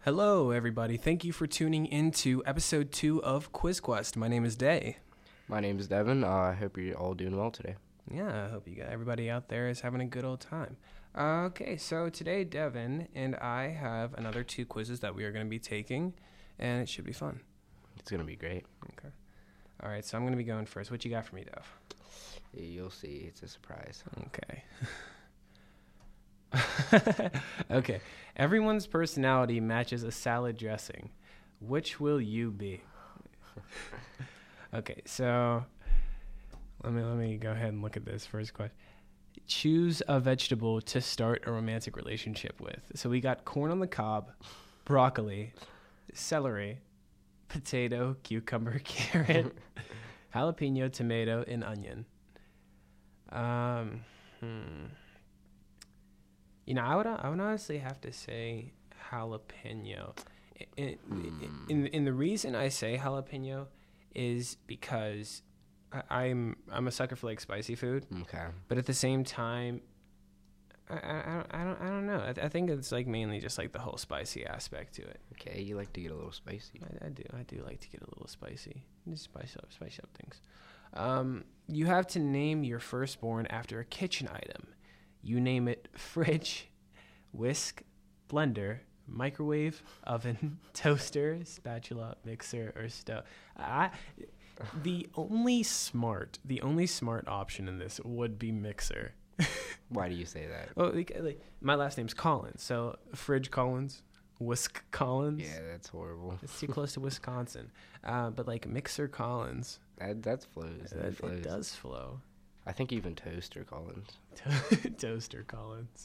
Hello, everybody. Thank you for tuning into episode 2 of Quiz Quest. My name is Day. My name is Devin. I hope you're all doing well today. Yeah, I hope everybody out there is having a good old time. Okay, so today Devin and I have another 2 quizzes that we are going to be taking, and it should be fun. It's going to be great. Okay. All right, so I'm going to be going first. What you got for me, Dev? You'll see. It's a surprise. Okay. Okay. Everyone's personality matches a salad dressing. Which will you be? Okay, so let me go ahead and look at this first question. Choose a vegetable to start a romantic relationship with. So we got corn on the cob, broccoli, celery, potato, cucumber, carrot, jalapeno, tomato, and onion. You know, I would honestly have to say jalapeno. In the reason I say jalapeno is because I'm a sucker for like spicy food. Okay. But at the same time, I don't know. I think it's like mainly just like the whole spicy aspect to it. Okay, you like to get a little spicy. I do like to get a little spicy. Just spice up things. You have to name your firstborn after a kitchen item. You name it fridge, whisk, blender, microwave, oven, toaster, spatula, mixer, or stove. The only smart option in this would be mixer. Why do you say that? Well, like, my last name's Collins, so fridge Collins, whisk Collins. Yeah, that's horrible. It's too close to Wisconsin. But like mixer Collins. That flows. That flows. It does flow. I think even toaster Collins. Toaster Collins.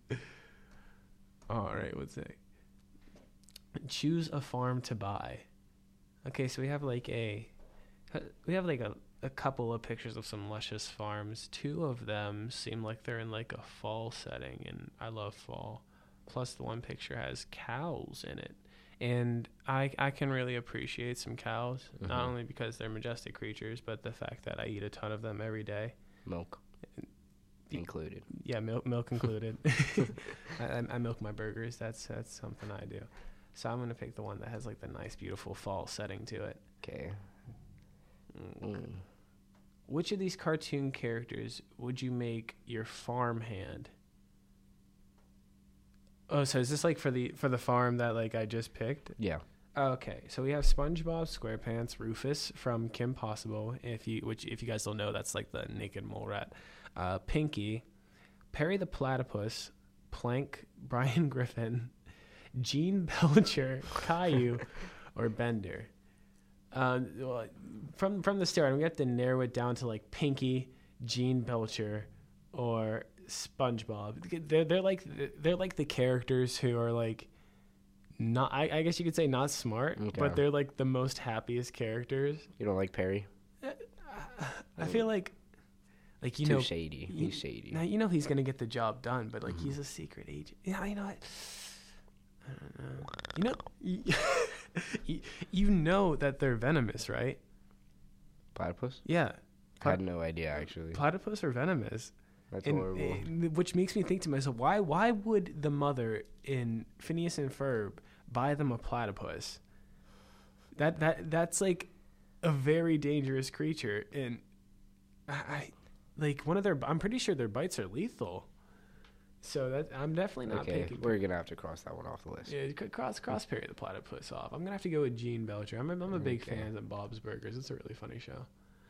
All right, what's it? Choose a farm to buy. Okay, so we have like a couple of pictures of some luscious farms. 2 of them seem like they're in like a fall setting, and I love fall. Plus, the one picture has cows in it, and I can really appreciate some cows, not only because they're majestic creatures, but the fact that I eat a ton of them every day. Milk included. Yeah, milk included. I milk my burgers. That's something I do. So I'm gonna pick the one that has like the nice, beautiful fall setting to it. Okay. Which of these cartoon characters would you make your farm hand? Oh, so is this like for the farm that like I just picked? Yeah. Okay, so we have SpongeBob SquarePants, Rufus from Kim Possible. If you guys don't know, that's like the naked mole rat. Pinky, Perry the Platypus, Plank, Brian Griffin, Gene Belcher, Caillou, or Bender. From the start, we have to narrow it down to like Pinky, Gene Belcher, or SpongeBob. They're like the characters who are like not. I guess you could say not smart, but they're like the most happiest characters. You don't like Perry? I feel like you Too know shady. He's shady. Now you know he's gonna get the job done, but like he's a secret agent. Yeah, you know what? I don't know. You know that they're venomous, right? Platypus? Yeah. I had no idea, actually. Platypus are venomous. That's horrible. Which makes me think to myself, why would the mother in Phineas and Ferb buy them a platypus? That's like a very dangerous creature, and I like one of their. I'm pretty sure their bites are lethal. So that I'm definitely not picking. We're gonna have to cross that one off the list. Yeah, cross Perry the Platypus off. I'm gonna have to go with Gene Belcher. I'm a big fan of Bob's Burgers. It's a really funny show.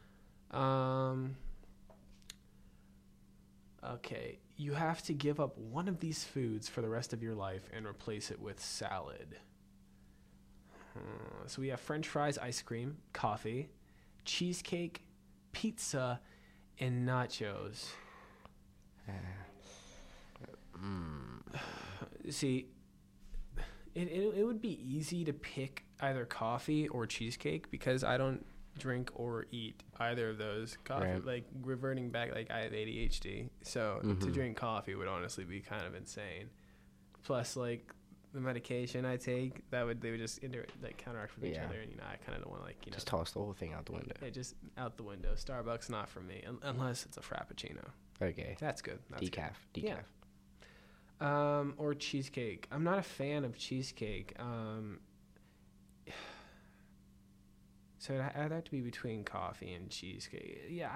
Okay, you have to give up one of these foods for the rest of your life and replace it with salad. So we have French fries, ice cream, coffee, cheesecake, pizza, and nachos. See, it would be easy to pick either coffee or cheesecake because I don't drink or eat either of those. Coffee, right. Like reverting back, like I have ADHD, so to drink coffee would honestly be kind of insane. Plus, like the medication I take, they would just counteract with each other, and I kind of don't want to just toss the whole thing out the window. Yeah, just out the window. Starbucks not for me unless it's a frappuccino. Okay, that's good. That's decaf. Good. Yeah. Or cheesecake. I'm not a fan of cheesecake. So I'd have to be between coffee and cheesecake. Yeah,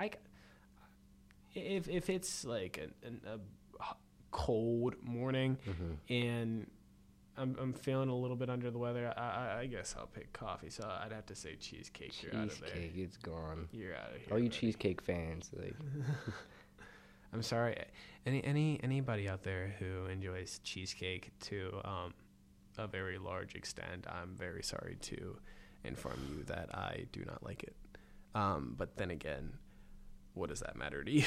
if it's like a cold morning and I'm feeling a little bit under the weather, I guess I'll pick coffee. So I'd have to say cheesecake. You're out of there. Cheesecake, it's gone. You're out of here. All you buddy. cheesecake fans, like. I'm sorry. Anybody out there who enjoys cheesecake to a very large extent, I'm very sorry to inform you that I do not like it. But then again, what does that matter to you?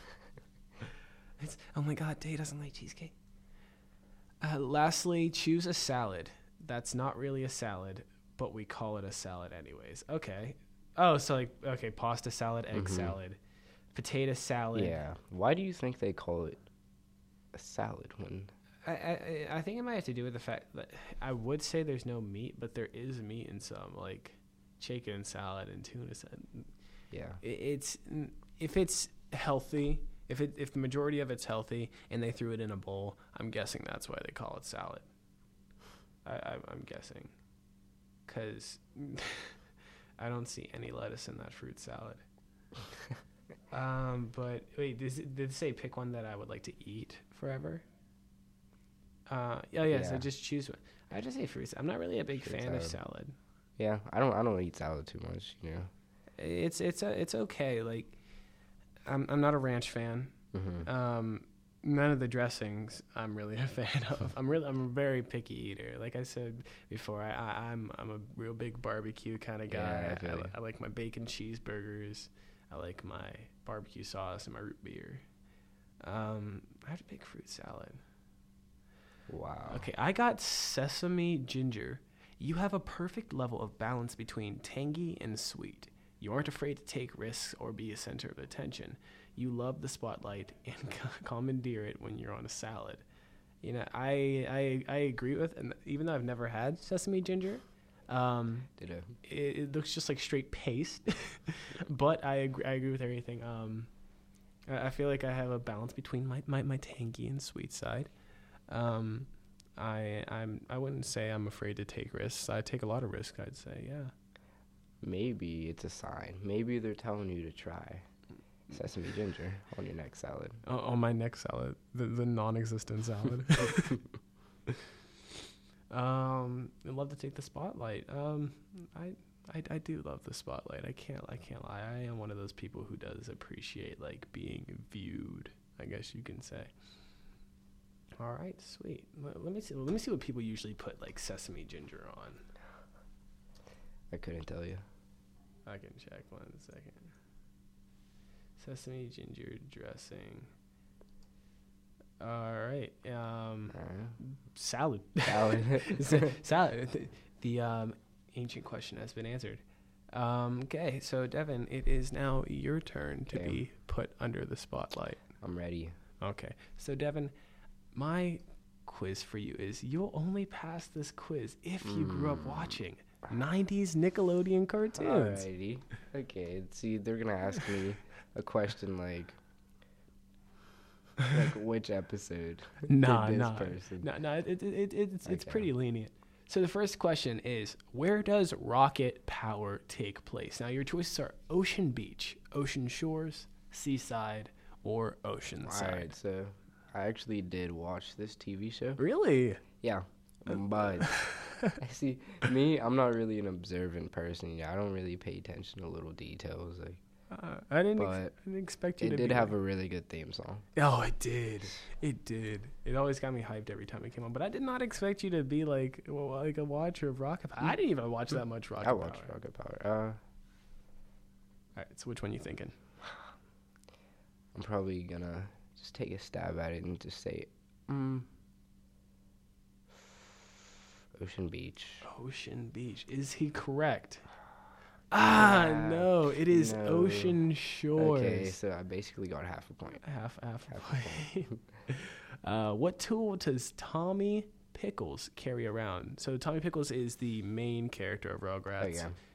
Oh my God, Day doesn't like cheesecake. Lastly, choose a salad. That's not really a salad, but we call it a salad anyways. Okay. Oh, so like, okay, pasta salad, egg salad, potato salad. Yeah. Why do you think they call it a salad when... I think it might have to do with the fact that I would say there's no meat, but there is meat in some, like chicken salad and tuna salad. Yeah. It's if it's healthy, if the majority of it's healthy and they threw it in a bowl, I'm guessing that's why they call it salad. I'm guessing, because I don't see any lettuce in that fruit salad. But wait, did it say pick one that I would like to eat forever? Yeah. So just choose one. I just say fruits. I'm not really a big fan of salad. Yeah, I don't eat salad too much. You know, it's okay. Like, I'm not a ranch fan. None of the dressings I'm really a fan of. I'm a very picky eater. Like I said before, I'm a real big barbecue kind of guy. Yeah, I like my bacon cheeseburgers. I like my barbecue sauce and my root beer. I have to pick fruit salad. Wow. Okay, I got sesame ginger. You have a perfect level of balance between tangy and sweet. You aren't afraid to take risks or be a center of attention. You love the spotlight and commandeer it when you're on a salad. You know, I agree with, and even though I've never had sesame ginger, it looks just like straight paste. But I agree with everything. I feel like I have a balance between my tangy and sweet side. I wouldn't say I'm afraid to take risks. I take a lot of risks, I'd say, yeah. Maybe it's a sign. Maybe they're telling you to try sesame ginger on your next salad. On my next salad, the non-existent salad. I love to take the spotlight. I do love the spotlight. I can't lie. I am one of those people who does appreciate like being viewed, I guess you can say. All right, sweet. Let me see what people usually put like sesame ginger on. I couldn't tell you. I can check 1 second. Sesame ginger dressing. All right. Salad. Salad. The ancient question has been answered. Okay, so Devin, it is now your turn to be put under the spotlight. I'm ready. Okay, so Devin, my quiz for you is you'll only pass this quiz if you grew up watching 90s Nickelodeon cartoons. Alrighty. Okay, see, they're going to ask me a question like which episode No, person? It's pretty lenient. So the first question is, where does Rocket Power take place? Now your choices are Ocean Beach, Ocean Shores, Seaside, or Oceanside. All right, so I actually did watch this TV show. Really? Yeah, but see, me, I'm not really an observant person. I don't really pay attention to little details. Like, I didn't expect you to. It did have a really good theme song. Oh, it did. It did. It always got me hyped every time it came on. But I did not expect you to be like a watcher of Rocket Power. I didn't even watch that much Rocket Power. I watched Rocket Power. All right, so which one you thinking? I'm probably gonna just take a stab at it and just say Ocean Beach. Ocean Beach. Is he correct? No, it is Ocean Shores. Okay, so I basically got half a point. Half a point. What tool does Tommy Pickles carry around? So Tommy Pickles is the main character of Rugrats. Oh, yeah.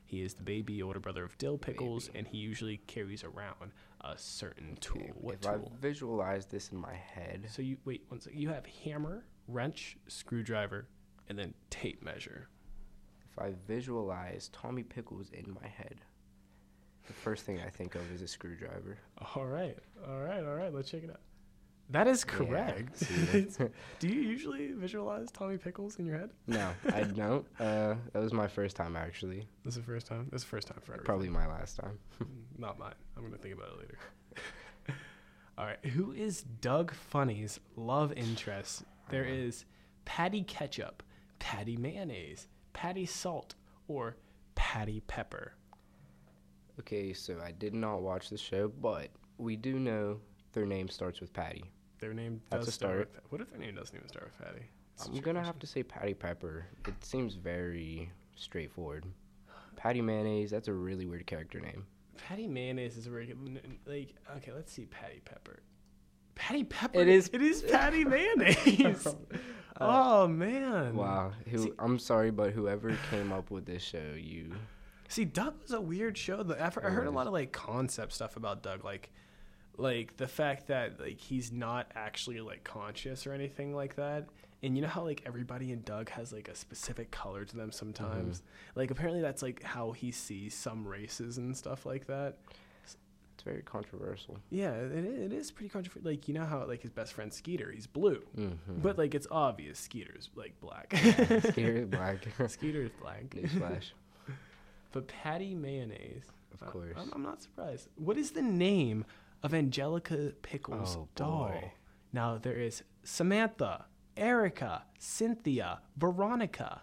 He is the baby older brother of Dill Pickles, and he usually carries around a certain tool. Okay, What if tool? I visualize this in my head, So you wait one second. You have hammer, wrench, screwdriver, and then tape measure. if I visualize Tommy Pickles in my head, the first thing I think of is a screwdriver. All right. Let's check it out. That is correct. see? Do you usually visualize Tommy Pickles in your head? No, I don't. That was my first time, actually. This is the first time. This is the first time for everything. Probably my last time. Not mine. I'm gonna think about it later. All right. Who is Doug Funny's love interest? There is Patty Ketchup, Patty Mayonnaise, Patty Salt, or Patty Pepper. Okay, so I did not watch the show, but we do know their name starts with Patty. Their name That's does a start start. with. What if their name doesn't even start with Patty? I'm gonna have to say Patty Pepper. It seems very straightforward. Patty Mayonnaise, that's a really weird character name. Patty Mayonnaise is a regular. Like, okay, let's see. Patty Pepper. Patty Pepper. It is- It is Patty Mayonnaise. Oh man. Wow. See- I'm sorry, but whoever came up with this show, you See, Doug was a weird show. I heard a lot of like concept stuff about Doug, like the fact that like he's not actually like conscious or anything like that. And you know how like everybody in Doug has like a specific color to them sometimes. Like apparently that's like how he sees some races and stuff like that. it's very controversial. Yeah, it is pretty controversial. Like you know how like his best friend Skeeter, he's blue, Mm-hmm. but like it's obvious Skeeter's like black. Scary black. Skeeter's black. Newsflash. But Patty Mayonnaise. Of course. I'm not surprised. What is the name of Angelica Pickles' Oh, doll? boy. Now, there is Samantha, Erica, Cynthia, Veronica.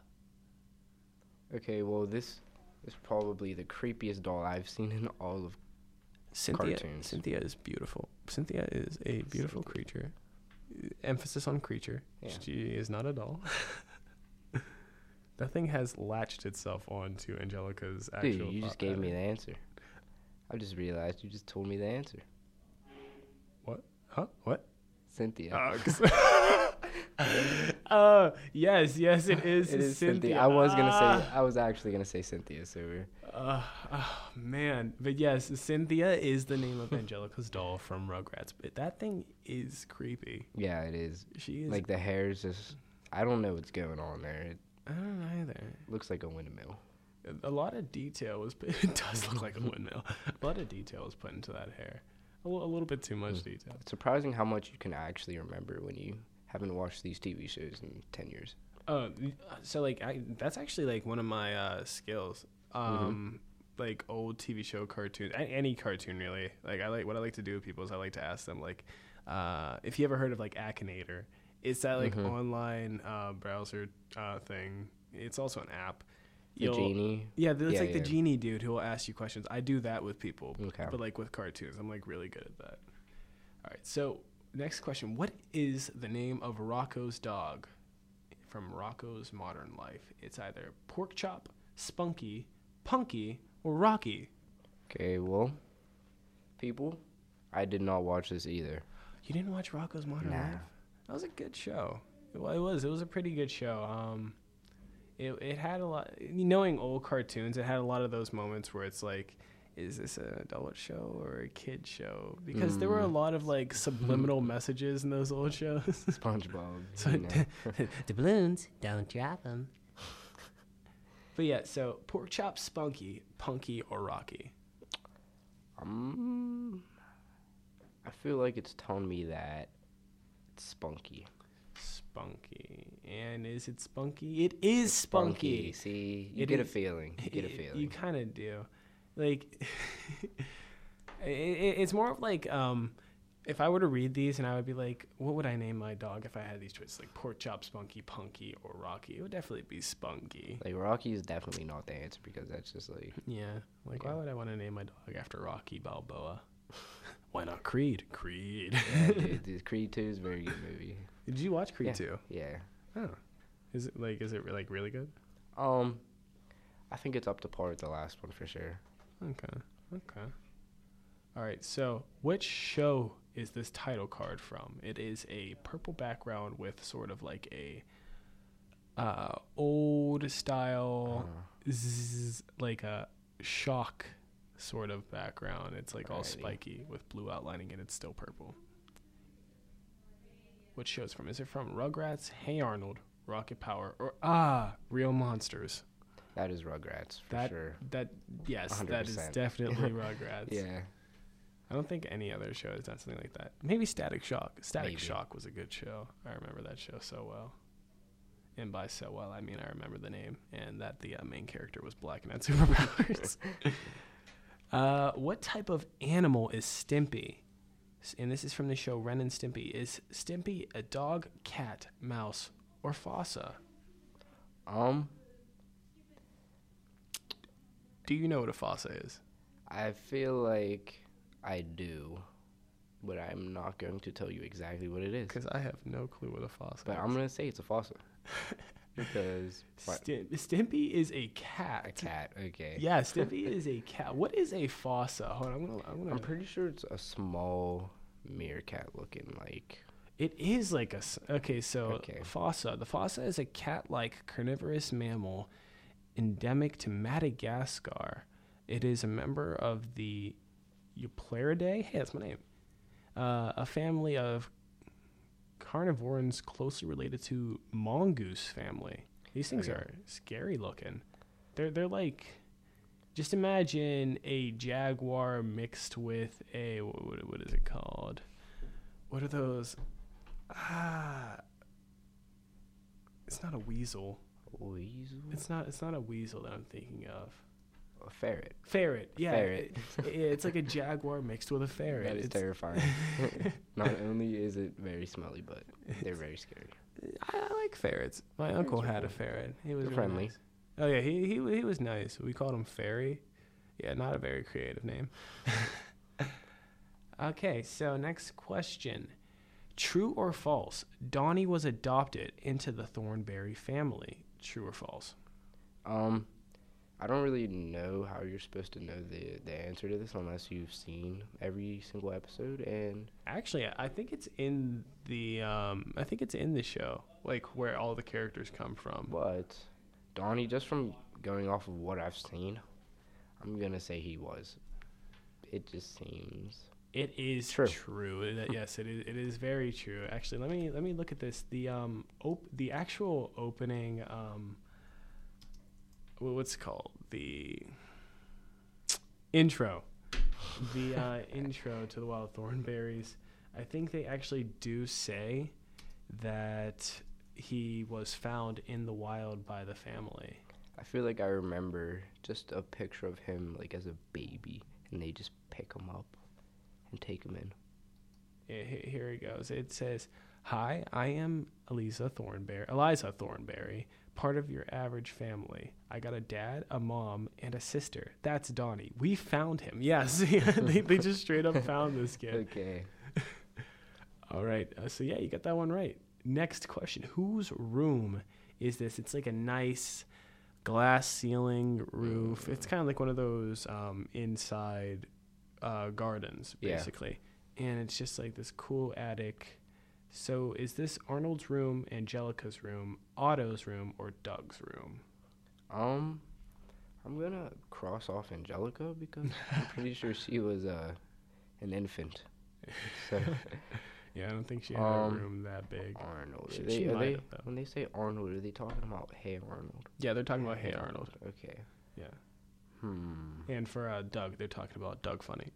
Okay, well, this is probably the creepiest doll I've seen in all of. Cartoons. Cynthia is beautiful. Cynthia is a beautiful creature. Emphasis on creature. Yeah. She is not a doll. That thing has latched itself onto Angelica's actual. Dude, you just gave me the answer. I just realized you just told me the answer. What? Huh? What? Cynthia. Yes, it is. It is Cynthia. I was actually gonna say Cynthia, so we're Oh man, but yes, Cynthia is the name of Angelica's doll from Rugrats. But that thing is creepy. yeah, it is. She is. Like the hair's just I don't know what's going on there. It I don't know either. looks like a windmill. A lot of detail was. It does look like a windmill. A lot of detail was put into that hair. A little bit too much detail. It's surprising how much you can actually remember when you haven't watched these TV shows in 10 years. So like that's actually like one of my skills. Like old TV show cartoons, any cartoon really. Like what I like to do with people is I like to ask them like, if you ever heard of like Akinator, it's that like online browser thing. It's also an app. The genie. Yeah, it's like the genie dude who will ask you questions. I do that with people, Okay. but like with cartoons, I'm like really good at that. All right, so next question: what is the name of Rocco's dog from Rocco's Modern Life? It's either Pork Chop, Spunky, Punky, or Rocky. Okay, well, people, I did not watch this either. You didn't watch Rocco's Modern Nah. Life? That was a good show. Well, it was a pretty good show. It had a lot. Knowing old cartoons, it had a lot of those moments where it's like, is this an adult show or a kid show? Because there were a lot of like subliminal messages in those old shows. SpongeBob. So you know. the balloons, don't drop them. But yeah, so Pork Chop, Spunky, Punky, or Rocky? I feel like it's telling me that it's Spunky. Spunky. And is it Spunky? It is Spunky. See, you It get a is- feeling. You get a feeling. You kind of do. Like, it's more of like, if I were to read these and I would be like, what would I name my dog if I had these choices? Like Pork Chop, Spunky, Punky, or Rocky? It would definitely be Spunky. Like, Rocky is definitely not the answer because that's just like... Yeah. Like, Yeah. why would I want to name my dog after Rocky Balboa? Why not Creed? Creed. Yeah, dude, Creed 2 is a very good movie. Did you watch Creed Yeah. 2? Yeah. Oh. Is it like really good? I think it's up to par with the last one for sure. Okay. All right. So, which show is this title card from? It is a purple background with sort of like a old style, like a shock sort of background. It's like all Alrighty. spiky with blue outlining, and it's still purple. What show is from? Is it from Rugrats, Hey Arnold, Rocket Power, or Real Monsters? That is Rugrats for sure. Yes, that is 100%. definitely Rugrats. Yeah. I don't think any other show has done something like that. Maybe Static Shock. Static Maybe. Shock was a good show. I remember that show so well. And by so well, I mean I remember the name and that the main character was black and had superpowers. What type of animal is Stimpy? And this is from the show Ren and Stimpy. Is Stimpy a dog, cat, mouse, or fossa? Do you know what a fossa is? I feel like I do, but I'm not going to tell you exactly what it is. Because I have no clue what a fossa But is. I'm gonna say it's a fossa because what? Stimpy is a cat. A cat. Okay. Yeah, Stimpy is a cat. What is a fossa? Hold on, I'm pretty sure it's a small meerkat looking like. It is like a. Okay, so Okay. fossa. The fossa is a cat-like carnivorous mammal endemic to Madagascar. It is a member of the Eupleridae. Hey, that's my name. A family of carnivores closely related to mongoose family. These things Okay. are scary looking. They're like, just imagine a jaguar mixed with a what is it called? What are those? It's not a weasel. Weasel? It's not a weasel that I'm thinking of. A ferret. Ferret. Yeah. Ferret. It's like a jaguar mixed with a ferret. That is It's- terrifying. Not only is it very smelly, but they're very scary. I like ferrets. My uncle had a ferret. He was They're really friendly. nice. Oh yeah, he was nice. We called him Fairy. Yeah, not a very creative name. Okay, so next question. True or false? Donnie was adopted into the Thornberry family. True or false? I don't really know how you're supposed to know the answer to this unless you've seen every single episode. And Actually, I think it's in the show, like where all the characters come from. but Donnie, just from going off of what I've seen, I'm gonna say he was. It just seems. It is True. true. Yes, it is. It is very true. Actually, let me look at this. The actual opening what's it called? The intro. The intro to the Wild Thornberries. I think they actually do say that he was found in the wild by the family. I feel like I remember just a picture of him like as a baby, and they just pick him up and take him in. Yeah, here he goes. It says, "Hi, I am Eliza Thornberry, part of your average family. I got a dad, a mom, and a sister. That's Donnie. We found him." Yes, they just straight up found this kid. Okay. All right. So yeah, you got that one right. Next question. Whose room is this? It's like a nice glass ceiling roof. It's kind of like one of those inside gardens, Yeah. basically. And it's just like this cool attic. So is this Arnold's room, Angelica's room, Otto's room, or Doug's room? I'm gonna cross off Angelica because I'm pretty sure she was an infant. So Yeah, I don't think she had a room that big. Arnold. She might have, though. When they say Arnold, are they talking about Hey Arnold? Yeah, they're talking about Hey Arnold. Okay. Yeah. Hmm. And for Doug, they're talking about Doug Funny.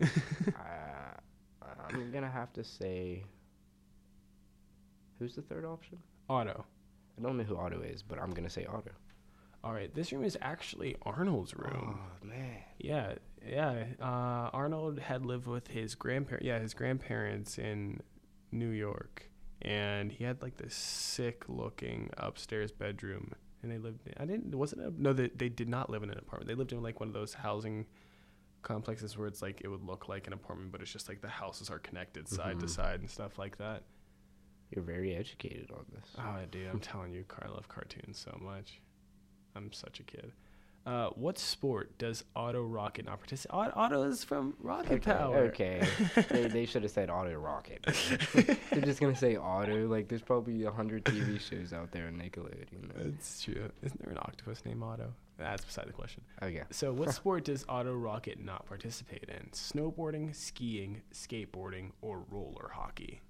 I'm gonna have to say. Who's the third option? Otto. I don't know who Otto is, but I'm gonna say Otto. All right, this room is actually Arnold's room. Oh man. Yeah. Arnold had lived with his grandparents in New York, and he had like this sick-looking upstairs bedroom. And they lived. They did not live in an apartment. They lived in like one of those housing complexes where it's like it would look like an apartment, but it's just like the houses are connected side to side and stuff like that. You're very educated on this. Oh, dude, I'm telling you, I love cartoons so much. I'm such a kid. What sport does Otto Rocket not participate? Otto is from Rocket Power. Okay. they should have said Otto Rocket. They're just gonna say Otto. Like, there's probably 100 TV shows out there on Nickelodeon. It's true. Isn't there an octopus named Otto? That's beside the question. Okay. So, what sport does Auto Rocket not participate in? Snowboarding, skiing, skateboarding, or roller hockey?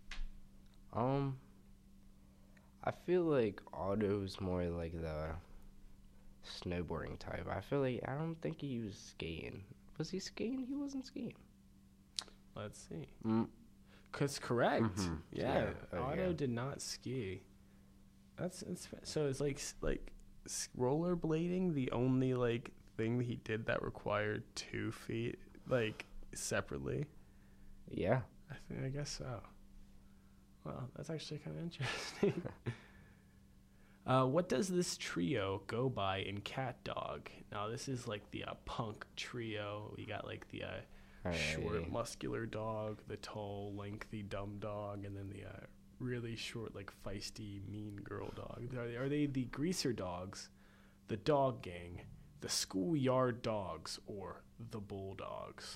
I feel like Otto's more like the snowboarding type. I don't think he was skating. Was he skating? He wasn't skating. Let's see. Mm. Cause correct. Mhm. Yeah, Yeah. Otto Yeah. did not ski. So it's like rollerblading. The only like thing that he did that required 2 feet like separately. Yeah. I guess so. Well, that's actually kind of interesting. What does this trio go by in Cat Dog? Now this is like the punk trio. We got like the short, Alrighty. muscular dog, the tall, lengthy, dumb dog, and then the really short, like feisty, mean girl dog. Are they the Greaser Dogs, the Dog Gang, the Schoolyard Dogs, or the Bulldogs?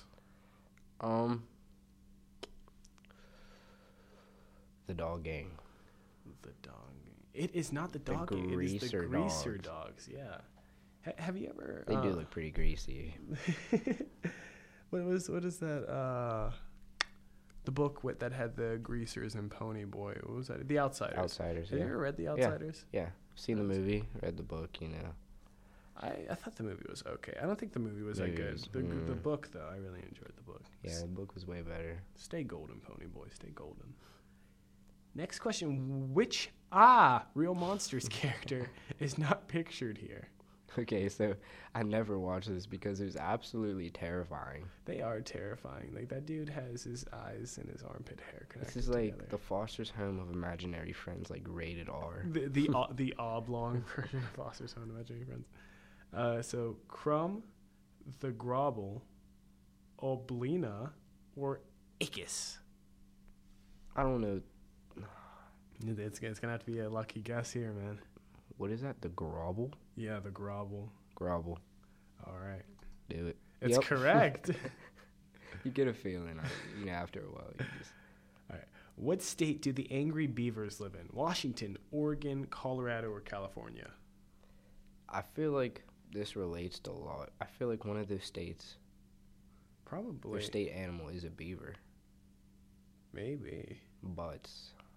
The Dog Gang. The Dog Gang. It is not the Dog Gang. It is the Greaser Dogs. Yeah. Have you ever? They do look pretty greasy. What is that? The book that had the greasers and Pony Boy. What was that? The Outsiders. Outsiders. Have Yeah. you ever read The Outsiders? Yeah. Seen the movie, read the book. I thought the movie was okay. I don't think the movie was that Movie good. was- The book though, I really enjoyed the book. Yeah, the book was way better. Stay golden, Pony Boy. Stay golden. Next question: which Real Monsters character is not pictured here? Okay, so I never watched this because it was absolutely terrifying. They are terrifying. Like that dude has his eyes and his armpit hair connected This is like together. the Foster's Home of Imaginary Friends, like rated R. the oblong version of Foster's Home Imaginary Friends. So Crumb, the Grobble, Oblina, or Ickis? I don't know. It's gonna have to be a lucky guess here, man. What is that? The Grobble? Yeah, the Grobble. Grobble. All right, Do it. it's Yep. correct. You get a feeling, after a while. You just... All right. What state do the angry beavers live in? Washington, Oregon, Colorado, or California? I feel like this relates to a lot. I feel like one of those states, Probably. their state animal is a beaver. Maybe. But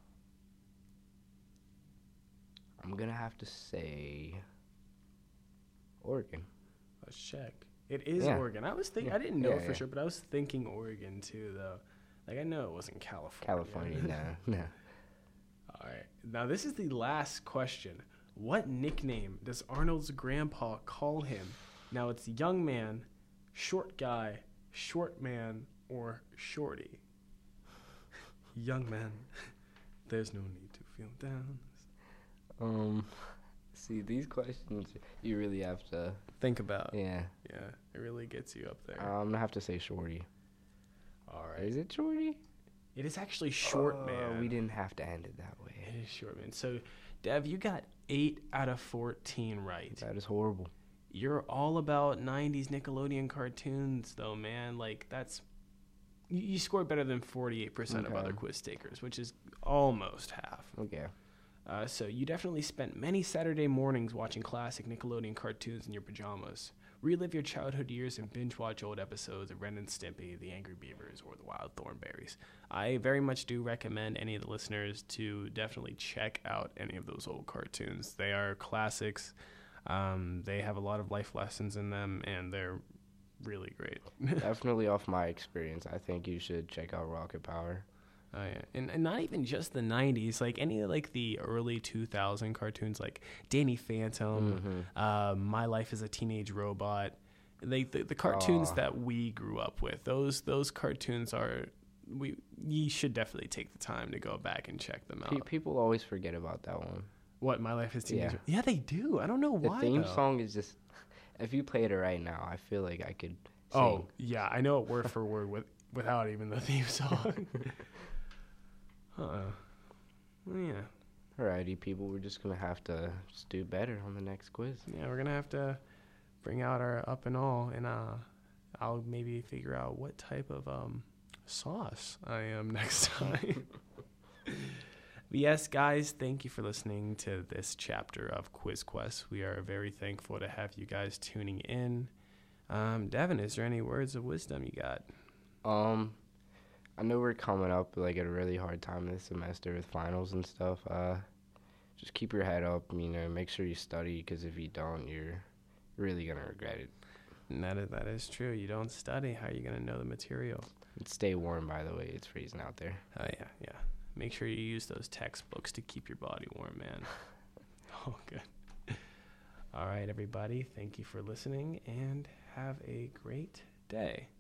I'm going to have to say Oregon. Let's check. It is Yeah. Oregon. I was thinking. Yeah. I didn't know Yeah, for yeah. sure, but I was thinking Oregon too, though. Like I know it wasn't California. California, no. All right. Now this is the last question. What nickname does Arnold's grandpa call him? Now it's young man, short guy, short man, or shorty. Young man, there's no need to feel down. See, these questions you really have to, Think about. yeah. Yeah, it really gets you up there. I'm going to have to say Shorty. All right. Is it Shorty? It is actually short man. We didn't have to end it that way. It is short man. So, Dev, you got 8 out of 14 right. That is horrible. You're all about 90s Nickelodeon cartoons, though, man. Like, that's... You scored better than 48% of Okay. other quiz takers, which is almost half. Okay. So you definitely spent many Saturday mornings watching classic Nickelodeon cartoons in your pajamas. Relive your childhood years and binge watch old episodes of Ren and Stimpy, The Angry Beavers, or The Wild Thornberrys. I very much do recommend any of the listeners to definitely check out any of those old cartoons. They are classics. They have a lot of life lessons in them, and they're really great. Definitely off my experience, I think you should check out Rocket Power. Oh yeah, and not even just the '90s, like any of like the early 2000 cartoons, like Danny Phantom, My Life as a Teenage Robot, like the cartoons Aw. that we grew up with. Those cartoons are you should definitely take the time to go back and check them out. People always forget about that one. What My Life as Teenage? Yeah. Yeah, they do. I don't know The why. theme though. song is just, if you played it right now, I feel like I could sing. Oh yeah, I know it word for word without even the theme song. Yeah. Alrighty, people, we're just going to have to just do better on the next quiz. Yeah, we're gonna have to bring out our up and all, and I'll maybe figure out what type of sauce I am next time. But yes, guys, thank you for listening to this chapter of Quiz Quest. We are very thankful to have you guys tuning in. Devin, is there any words of wisdom you got? I know we're coming up like at a really hard time this semester with finals and stuff. Just keep your head up. Make sure you study, because if you don't, you're really gonna regret it. And that is true. You don't study, how are you gonna know the material? And stay warm, by the way. It's freezing out there. Oh yeah. Make sure you use those textbooks to keep your body warm, man. Oh, good. All right, everybody. Thank you for listening, and have a great day.